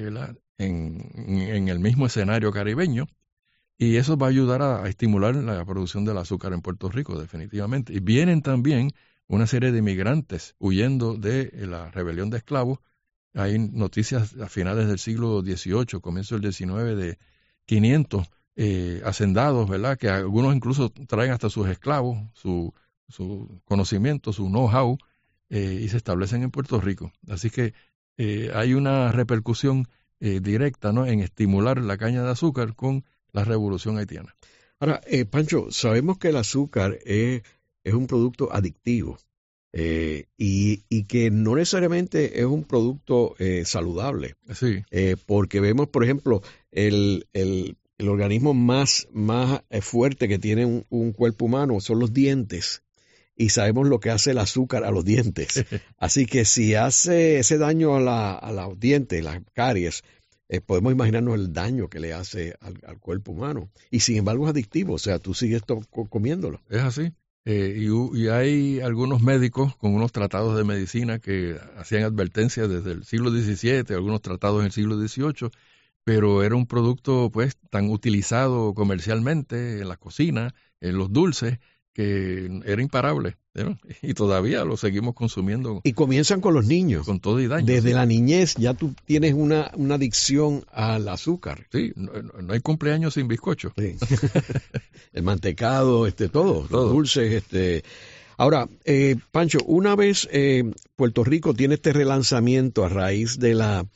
en el mismo escenario caribeño. Y eso va a ayudar a estimular la producción del azúcar en Puerto Rico, definitivamente. Y vienen también una serie de inmigrantes huyendo de la rebelión de esclavos. Hay noticias a finales del siglo XVIII, comienzo del XIX, de 500 hacendados, ¿verdad? Que algunos incluso traen hasta sus esclavos, su conocimiento, su know-how, y se establecen en Puerto Rico. Así que hay una repercusión directa, ¿no?, en estimular la caña de azúcar con la revolución haitiana. Ahora, Pancho, sabemos que el azúcar es un producto adictivo y que no necesariamente es un producto saludable. Sí. Porque vemos, por ejemplo, el organismo más fuerte que tiene un cuerpo humano son los dientes. Y sabemos lo que hace el azúcar a los dientes. Así que si hace ese daño a los dientes, las caries, podemos imaginarnos el daño que le hace al cuerpo humano. Y sin embargo es adictivo, o sea, tú sigues comiéndolo. Es así. Y hay algunos médicos con unos tratados de medicina que hacían advertencias desde el siglo XVII, algunos tratados en el siglo XVIII, pero era un producto pues tan utilizado comercialmente en la cocina, en los dulces, que era imparable, ¿no? Y todavía lo seguimos consumiendo. Y comienzan con los niños. Con todo y daño. Desde la niñez ya tú tienes una adicción al azúcar. Sí, no hay cumpleaños sin bizcocho. Sí. El mantecado, todo, los dulces. Ahora, Pancho, una vez Puerto Rico tiene este relanzamiento a raíz de la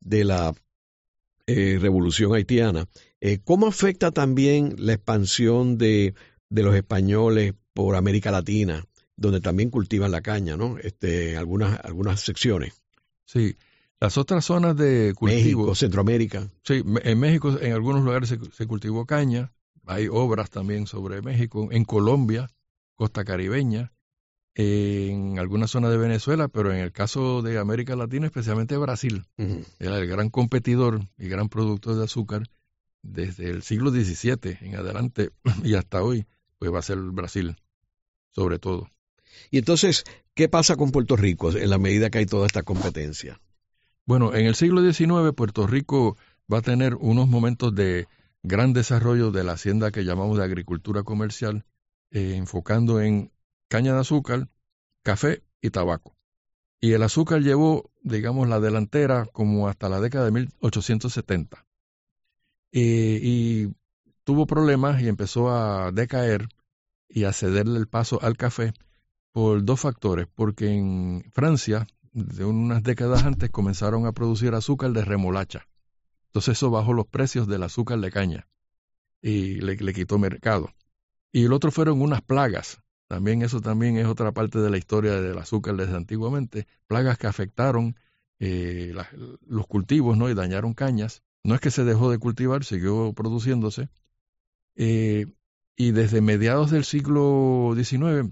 revolución haitiana, ¿cómo afecta también la expansión de los españoles por América Latina, donde también cultivan la caña, ¿no? Algunas secciones. Sí, las otras zonas de cultivo. México, Centroamérica. Sí, en México en algunos lugares se cultivó caña. Hay obras también sobre México. En Colombia, costa caribeña, en algunas zonas de Venezuela, pero en el caso de América Latina, especialmente Brasil, era el gran competidor y gran productor de azúcar desde el siglo XVII en adelante y hasta hoy. Pues va a ser Brasil, sobre todo. Y entonces, ¿qué pasa con Puerto Rico en la medida que hay toda esta competencia? Bueno, en el siglo XIX Puerto Rico va a tener unos momentos de gran desarrollo de la hacienda que llamamos de agricultura comercial, enfocando en caña de azúcar, café y tabaco. Y el azúcar llevó, digamos, la delantera como hasta la década de 1870. Y tuvo problemas y empezó a decaer y a cederle el paso al café por dos factores, porque en Francia, de unas décadas antes, comenzaron a producir azúcar de remolacha. Entonces eso bajó los precios del azúcar de caña y le quitó mercado. Y el otro fueron unas plagas. Eso también es otra parte de la historia del azúcar desde antiguamente. Plagas que afectaron los cultivos, ¿no? Y dañaron cañas. No es que se dejó de cultivar, siguió produciéndose. Y desde mediados del siglo XIX,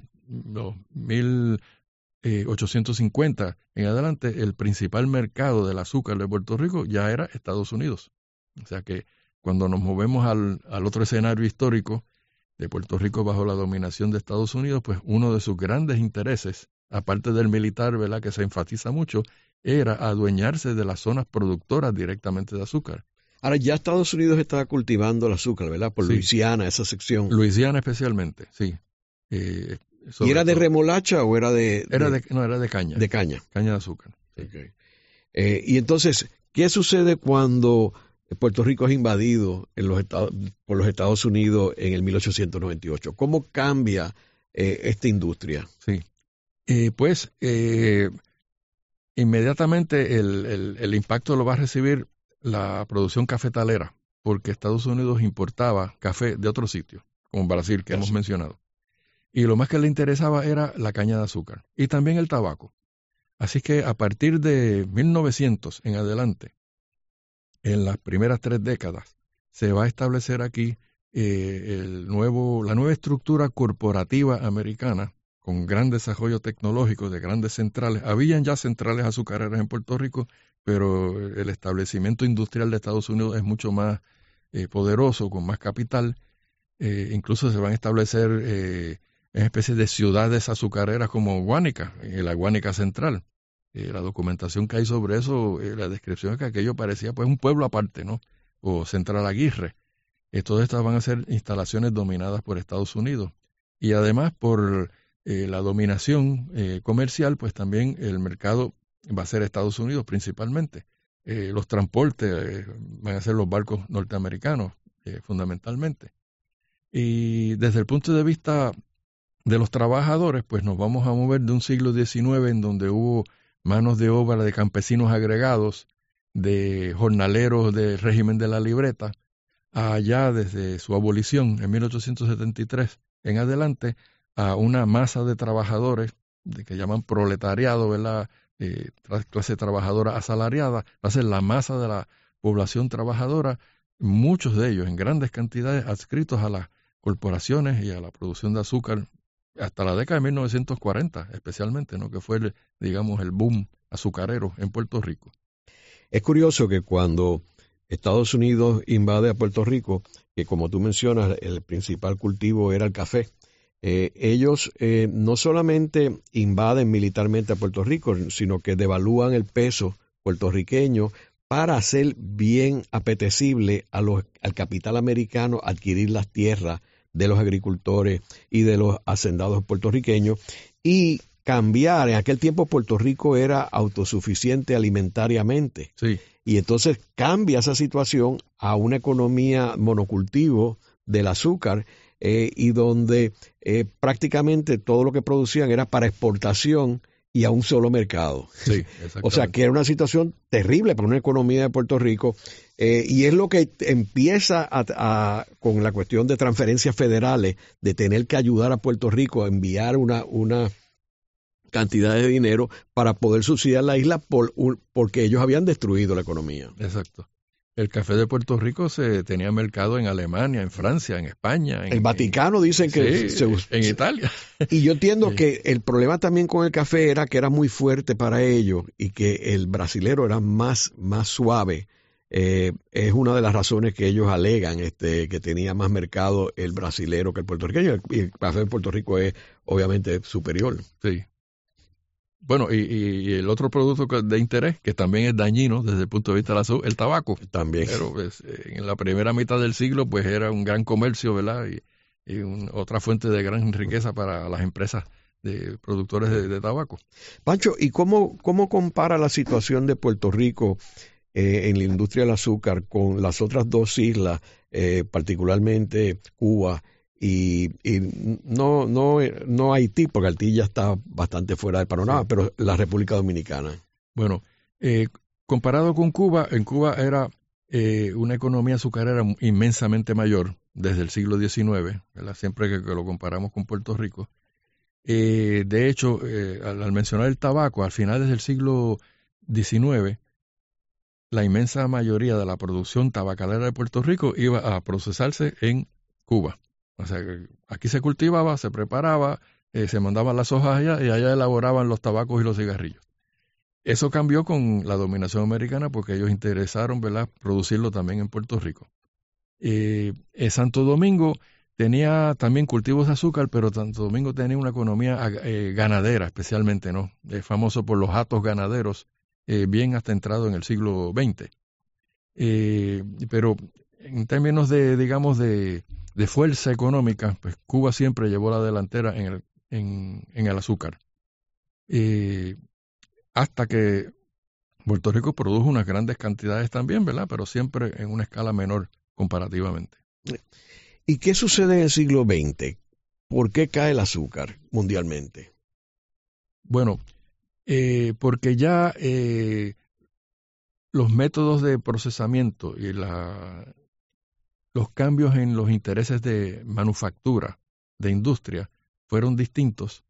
1850 en adelante, el principal mercado del azúcar de Puerto Rico ya era Estados Unidos. O sea que cuando nos movemos al otro escenario histórico de Puerto Rico bajo la dominación de Estados Unidos, pues uno de sus grandes intereses, aparte del militar, ¿verdad?, que se enfatiza mucho, era adueñarse de las zonas productoras directamente de azúcar. Ahora ya Estados Unidos está cultivando el azúcar, ¿verdad? Por Sí. Luisiana, esa sección. Luisiana especialmente, sí. ¿Y era de remolacha o era de...? No, era de caña. De caña. Caña de azúcar. Okay. Y entonces, ¿qué sucede cuando Puerto Rico es invadido por los Estados Unidos en el 1898? ¿Cómo cambia esta industria? Sí. Inmediatamente el impacto lo va a recibir la producción cafetalera, porque Estados Unidos importaba café de otro sitio, como Brasil, que hemos mencionado. Y lo más que le interesaba era la caña de azúcar y también el tabaco. Así que a partir de 1900 en adelante, en las primeras 3 décadas, se va a establecer aquí la nueva estructura corporativa americana, con gran desarrollo tecnológico de grandes centrales. Habían ya centrales azucareras en Puerto Rico, pero el establecimiento industrial de Estados Unidos es mucho más poderoso, con más capital. Incluso se van a establecer especies de ciudades azucareras como Guánica, en la Guánica Central. La documentación que hay sobre eso, la descripción es que aquello parecía pues un pueblo aparte, ¿no? O Central Aguirre. Todas estas van a ser instalaciones dominadas por Estados Unidos. Y además por la dominación comercial, pues también el mercado va a ser Estados Unidos principalmente. Los transportes van a ser los barcos norteamericanos, fundamentalmente. Y desde el punto de vista de los trabajadores, pues nos vamos a mover de un siglo XIX en donde hubo manos de obra de campesinos agregados, de jornaleros del régimen de la libreta, allá desde su abolición en 1873 en adelante, a una masa de trabajadores que llaman proletariado, ¿verdad? Clase trabajadora asalariada, va a ser la masa de la población trabajadora, muchos de ellos en grandes cantidades adscritos a las corporaciones y a la producción de azúcar hasta la década de 1940 especialmente, ¿no? Que fue el boom azucarero en Puerto Rico. Es curioso que cuando Estados Unidos invade a Puerto Rico, que como tú mencionas, el principal cultivo era el café, ellos no solamente invaden militarmente a Puerto Rico, sino que devalúan el peso puertorriqueño para hacer bien apetecible al capital americano adquirir las tierras de los agricultores y de los hacendados puertorriqueños y cambiar. En aquel tiempo Puerto Rico era autosuficiente alimentariamente. Sí. Y entonces cambia esa situación a una economía monocultivo del azúcar y donde prácticamente todo lo que producían era para exportación y a un solo mercado. Sí, o sea que era una situación terrible para una economía de Puerto Rico y es lo que empieza con la cuestión de transferencias federales, de tener que ayudar a Puerto Rico a enviar una cantidad de dinero para poder subsidiar la isla porque ellos habían destruido la economía. Exacto. El café de Puerto Rico se tenía mercado en Alemania, en Francia, en España. El Vaticano dicen que en Italia. Y yo entiendo que el problema también con el café era que era muy fuerte para ellos y que el brasilero era más suave. Es una de las razones que ellos alegan, que tenía más mercado el brasilero que el puertorriqueño. Y el café de Puerto Rico es obviamente superior. Sí. Bueno, y el otro producto de interés, que también es dañino desde el punto de vista de la salud, el tabaco. También. Pero pues, en la primera mitad del siglo, pues era un gran comercio, ¿verdad? Y otra fuente de gran riqueza para las empresas de productores de tabaco. Pancho, ¿y cómo compara la situación de Puerto Rico en la industria del azúcar con las otras dos islas, particularmente Cuba y no Haití, porque Haití ya está bastante fuera del panorama, sí, pero la República Dominicana? Bueno, comparado con Cuba, en Cuba era una economía azucarera inmensamente mayor desde el siglo XIX, ¿verdad? Siempre que lo comparamos con Puerto Rico. De hecho, al mencionar el tabaco, al finales del siglo XIX, la inmensa mayoría de la producción tabacalera de Puerto Rico iba a procesarse en Cuba. O sea, que aquí se cultivaba, se preparaba, se mandaban las hojas allá y allá elaboraban los tabacos y los cigarrillos. Eso cambió con la dominación americana porque ellos interesaron, ¿verdad?, producirlo también en Puerto Rico. Santo Domingo tenía también cultivos de azúcar, pero Santo Domingo tenía una economía ganadera especialmente, ¿no? Es famoso por los hatos ganaderos, bien hasta entrado en el siglo XX. Pero en términos de fuerza económica, pues Cuba siempre llevó la delantera en el azúcar. Hasta que Puerto Rico produjo unas grandes cantidades también, ¿verdad? Pero siempre en una escala menor comparativamente. ¿Y qué sucede en el siglo XX? ¿Por qué cae el azúcar mundialmente? Bueno, porque ya los métodos de procesamiento y los cambios en los intereses de manufactura, de industria, fueron distintos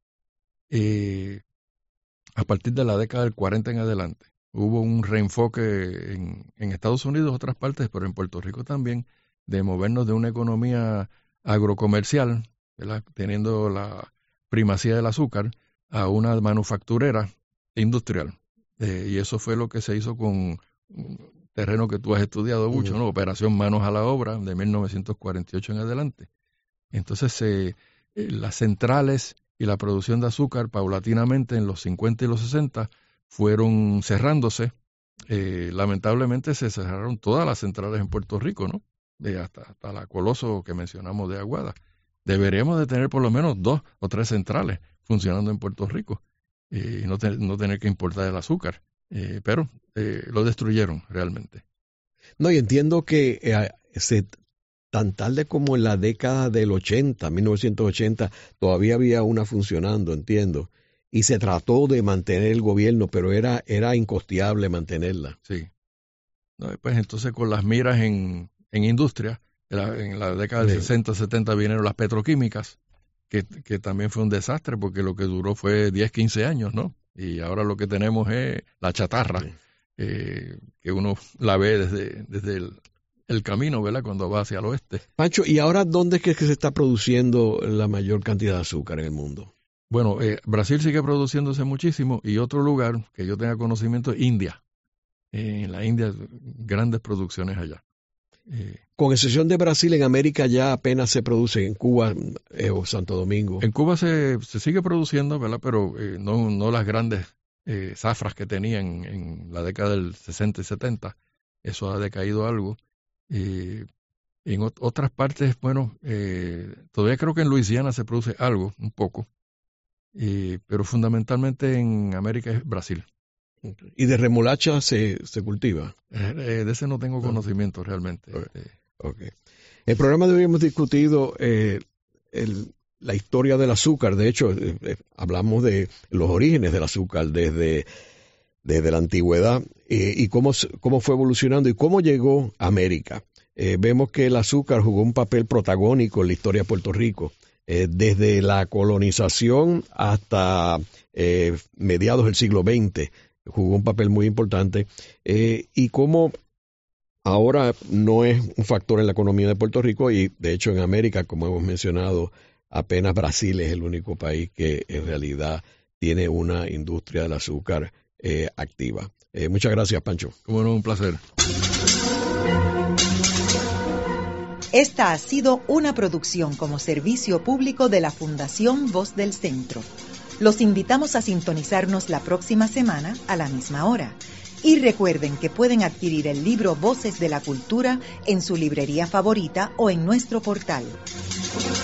a partir de la década del 40 en adelante. Hubo un reenfoque en Estados Unidos, otras partes, pero en Puerto Rico también, de movernos de una economía agrocomercial, ¿verdad?, teniendo primacía del azúcar a una manufacturera industrial. Y eso fue lo que se hizo con un terreno que tú has estudiado mucho, ¿no? Operación Manos a la Obra, de 1948 en adelante. Entonces, las centrales y la producción de azúcar paulatinamente en los 50 y los 60 fueron cerrándose. Lamentablemente se cerraron todas las centrales en Puerto Rico, ¿no? Hasta la Coloso que mencionamos de Aguada. Deberíamos de tener por lo menos 2 o 3 centrales funcionando en Puerto Rico y no tener que importar el azúcar. Pero lo destruyeron realmente. No, y entiendo que tan tarde como en la década del 80, 1980, todavía había una funcionando, entiendo. Y se trató de mantener el gobierno, pero era incosteable mantenerla. Sí. No, pues entonces con las miras en industria, en la década del 60, 70 vinieron las petroquímicas, que también fue un desastre porque lo que duró fue 10, 15 años, ¿no? Y ahora lo que tenemos es la chatarra, que uno la ve desde el camino, ¿verdad? Cuando va hacia el oeste. Pancho, ¿y ahora dónde es que se está produciendo la mayor cantidad de azúcar en el mundo? Bueno, Brasil sigue produciéndose muchísimo y otro lugar que yo tenga conocimiento es India. En la India, grandes producciones allá. Con excepción de Brasil, en América ya apenas se produce, en Cuba o Santo Domingo. En Cuba se sigue produciendo, ¿verdad? Pero no las grandes zafras que tenían en la década del 60 y 70. Eso ha decaído algo. En otras partes, bueno, todavía creo que en Luisiana se produce algo, un poco. Pero fundamentalmente en América es Brasil. ¿Y de remolacha se cultiva? De ese no tengo conocimiento realmente. Okay. El programa de hoy hemos discutido la historia del azúcar. De hecho, hablamos de los orígenes del azúcar desde la antigüedad y cómo fue evolucionando y cómo llegó a América. Vemos que el azúcar jugó un papel protagónico en la historia de Puerto Rico. Desde la colonización hasta mediados del siglo XX, jugó un papel muy importante, y cómo ahora no es un factor en la economía de Puerto Rico, y de hecho en América, como hemos mencionado, apenas Brasil es el único país que en realidad tiene una industria del azúcar activa. Muchas gracias, Pancho. Como no, un placer. Esta ha sido una producción como servicio público de la Fundación Voz del Centro. Los invitamos a sintonizarnos la próxima semana a la misma hora. Y recuerden que pueden adquirir el libro Voces de la Cultura en su librería favorita o en nuestro portal.